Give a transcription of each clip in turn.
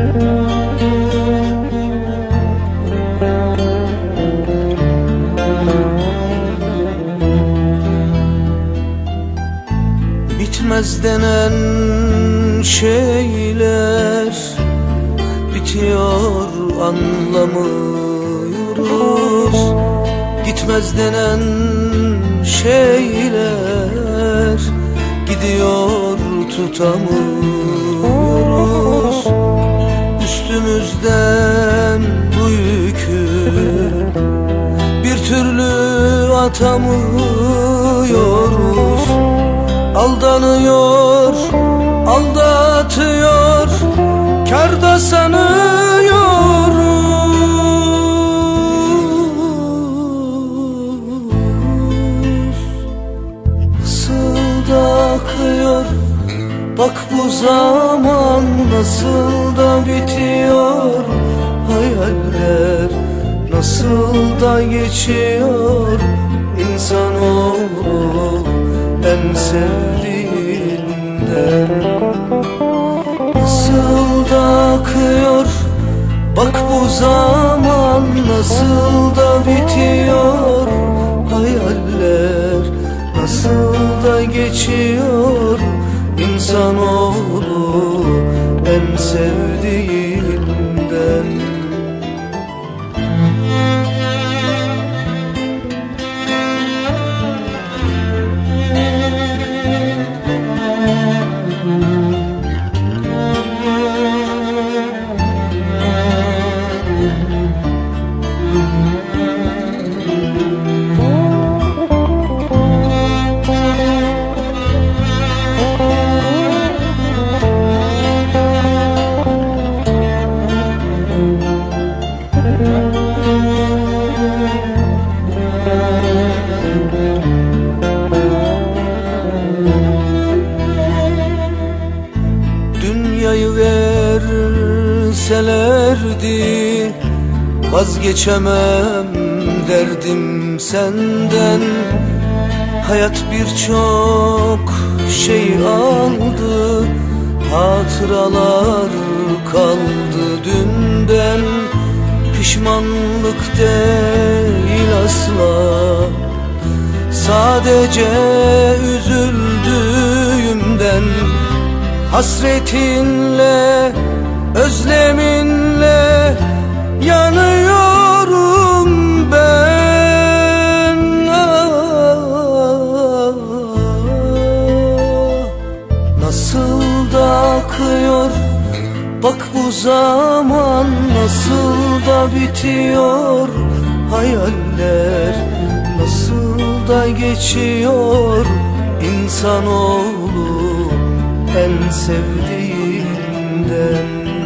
Bitmez denen şeyler bitiyor, anlamıyoruz. Gitmez denen şeyler gidiyor, tutamıyoruz. Üstümüzden bu yükü bir türlü atamıyoruz. Aldanıyor, aldatıyor, kârda sanıyoruz. Nasıl da akıyor, bak bu zaman nasıl da bitiyor. Hayaller nasıl da geçiyor. İnsanoğlu en sevdiğinden. Nasıl da akıyor, bak bu zaman nasıl da bitiyor. Hayaller nasıl da geçiyor. İnsanoğlu en sevdiğinden. Dünyayı verselerdi vazgeçemem derdim senden. Hayat birçok şey aldı, hatıralar kaldı dünden. Pişmanlık değil asla, sadece üzüldüğümden. Hasretinle, özleminle yanıyorum ben. Nasıl da akıyor, bak bu zaman nasıl da bitiyor. Hayaller nasıl da geçiyor. İnsanoğlu en sevdiğinden.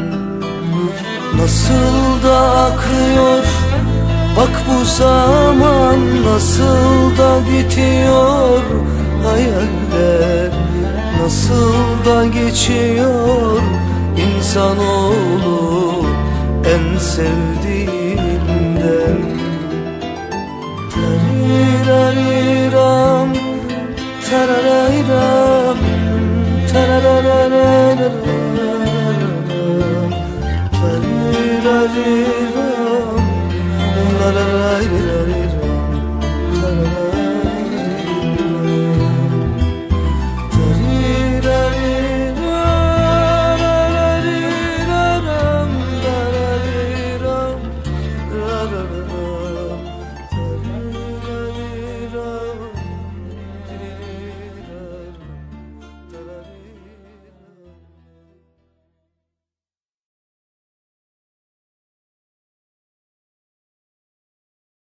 Nasıl da akıyor, bak bu zaman nasıl da bitiyor. Hayaller nasıl da geçiyor. İnsanoğlu en sevdiğinden. Tariraram, tararayram, tarararararam, tararararam.